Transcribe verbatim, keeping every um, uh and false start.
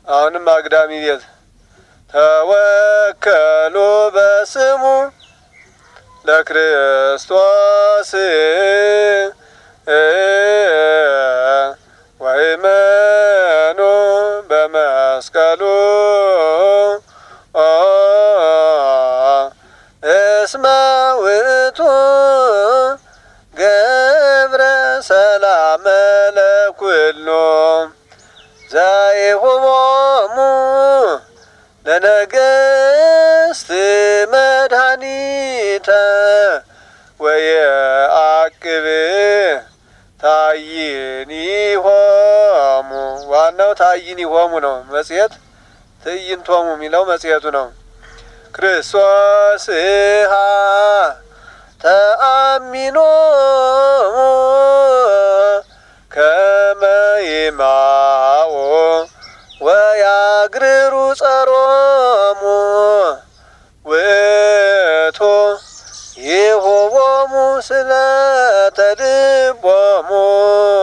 አሁንም አግዳሚ ቤት ተወከሉ በስሙ ለክርስቶስ ወይመኑ በመስቀሉ እስመ ውእቱ ገብረ ሰላመ ለኩሉ ዘይሁቦሙ ለነገሥት መድኃኒተ ወየአቅብ ታይኒሆሙ። ዋናው ታይኒሆሙ ነው። መጽሔት ትዕይንቶሙ የሚለው መጽሔቱ ነው። ክርስቶስሃ ተአሚኖሙ ከመ ይማኡ ወያግርሩ ጸሮሙ ውእቱ ይሁቦሙ ስለተ ልቦሙ